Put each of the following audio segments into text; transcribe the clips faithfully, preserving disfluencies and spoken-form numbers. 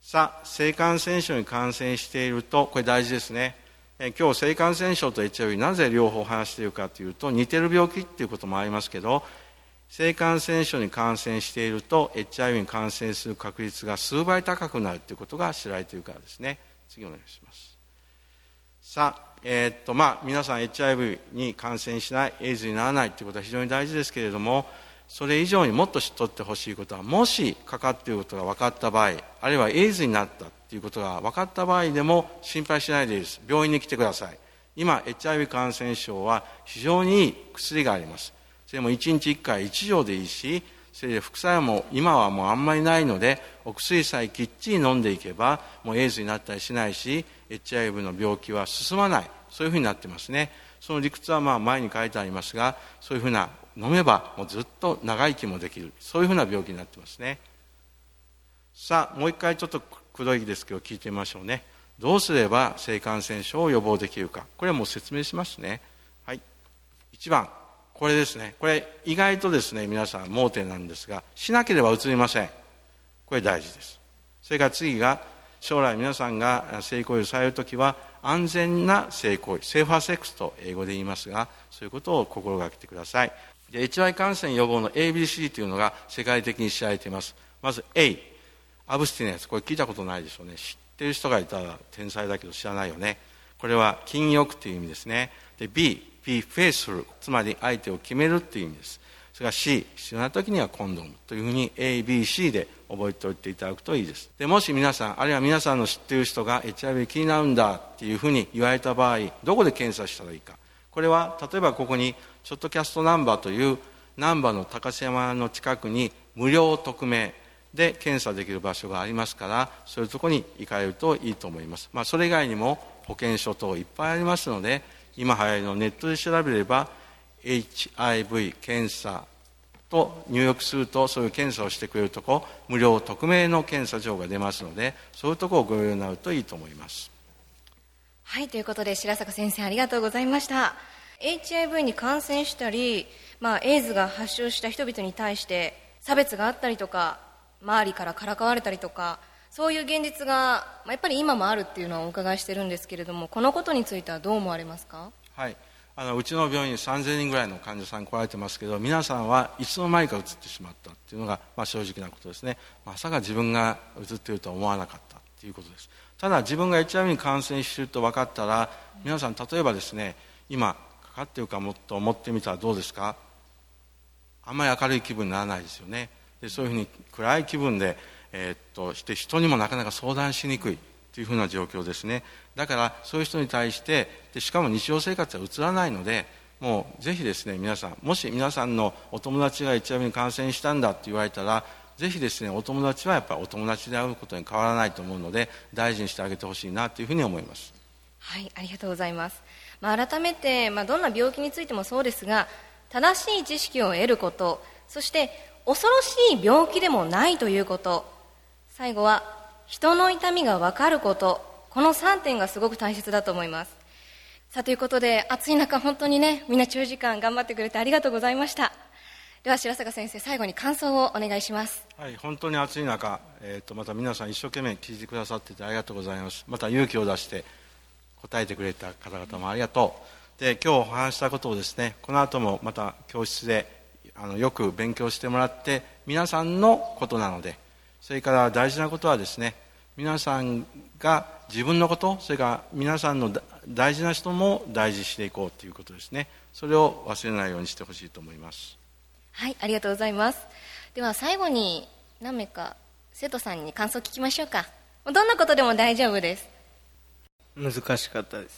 さあ、性感染症に感染していると、これ大事ですね。え今日、性感染症と エイチアイブイ、なぜ両方話しているかというと、似てる病気っていうこともありますけど、性感染症に感染していると、エイチアイブイ に感染する確率が数倍高くなるということが知られているからですね。次お願いします。さあ、えー、っと、まあ、皆さん エイチアイブイ に感染しない、エイズにならないということは非常に大事ですけれども、それ以上にもっと知っとってほしいことは、もしかかっていることが分かった場合、あるいはエイズになったということが分かった場合でも心配しないでいいです。病院に来てください。今、エイチアイブイ 感染症は非常にいい薬があります。それもいちにちいっかいいち錠でいいし、それで副作用も今はもうあんまりないので、お薬さえきっちり飲んでいけば、もうエイズになったりしないし、エイチアイブイ の病気は進まない。そういうふうになってますね。その理屈はまあ前に書いてありますが、そういうふうな、飲めばもうずっと長生きもできる。そういうふうな病気になってますね。さあ、もう一回ちょっとくどいですけど聞いてみましょうね。どうすれば性感染症を予防できるか。これはもう説明しますね。はい。いちばん、これですね。これ意外とですね、皆さん盲点なんですが、しなければうつりません。これ大事です。それから次が、将来皆さんが性行為をされるときは、安全な性行為、セーファーセックスと英語で言いますが、そういうことを心がけてください。で、エイチアイブイ 感染予防の エービーシー というのが世界的に知られています。まず A、アブスティネンス。これ聞いたことないでしょうね。知ってる人がいたら天才だけど知らないよね。これは禁欲という意味ですね。で、B、be faithful。つまり相手を決めるという意味です。それから C、必要な時にはコンドームというふうに エービーシー で覚えておいていただくといいです。で、もし皆さん、あるいは皆さんの知っている人が エイチアイブイ 気になるんだっていうふうに言われた場合、どこで検査したらいいか。これは、例えばここに、ショットキャストナンバーという難波の高瀬山の近くに無料匿名で検査できる場所がありますから、そういうところに行かれるといいと思います。まあ、それ以外にも保険証等いっぱいありますので、今流行りのネットで調べれば、エイチアイブイ 検査と入力すると、そういう検査をしてくれるところ、無料匿名の検査場が出ますので、そういうところをご用意になるといいと思います。 はい、ということで白坂先生ありがとうございました。エイチアイブイ に感染したり、まあ、エイズが発症した人々に対して差別があったりとか、周りからからかわれたりとか、そういう現実が、まあ、やっぱり今もあるっていうのをお伺いしてるんですけれども、このことについてはどう思われますか？ はい、あのうちの病院にさんぜんにんぐらいの患者さん来られてますけど、皆さんはいつの間にかうつってしまったっていうのが、まあ、正直なことですね。まさか自分がうつっているとは思わなかったっていうことです。ただ自分が エイチアイブイ に感染していると分かったら、皆さん例えばですね、今かかっているかもと思ってみたらどうですか？あんまり明るい気分にならないですよね。で、そういうふうに暗い気分で、えー、っとして人にもなかなか相談しにくいというふうな状況ですね。だからそういう人に対して、でしかも日常生活はうつらないので、もうぜひですね、皆さん、もし皆さんのお友達が エイチアイブイ に感染したんだって言われたら、ぜひですね、お友達はやっぱりお友達であることに変わらないと思うので、大事にしてあげてほしいなというふうに思います。 はい、ありがとうございます。まあ、改めて、まあ、どんな病気についてもそうですが、正しい知識を得ること、そして恐ろしい病気でもないということ、最後は人の痛みが分かること、このさんてんがすごく大切だと思います。さあ、ということで暑い中本当にね、みんな長時間頑張ってくれてありがとうございました。では白坂先生、最後に感想をお願いします。 はい、本当に暑い中、えー、とまた皆さん一生懸命聞いてくださっててありがとうございます。また勇気を出して答えてくれた方々もありがとう。で、今日お話したことをですね、この後もまた教室であのよく勉強してもらって、皆さんのことなので、それから大事なことはですね、皆さんが自分のこと、それから皆さんの大事な人も大事にしていこうということですね。それを忘れないようにしてほしいと思います。 はい、ありがとうございます。では最後に何名か生徒さんに感想を聞きましょうか。どんなことでも大丈夫です。 難しかったです。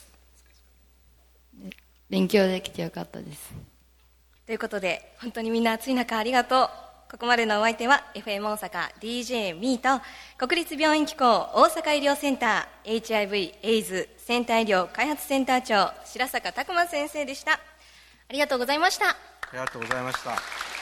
勉強できてよかったです。 ということで、本当にみんな暑い中ありがとう。ここまでのお相手は エフエム 大阪 ディージェー ミーと国立病院機構大阪医療センター エイチアイブイ エイズセンター医療開発センター長白坂拓磨先生でした。ありがとうございました。 ありがとうございました。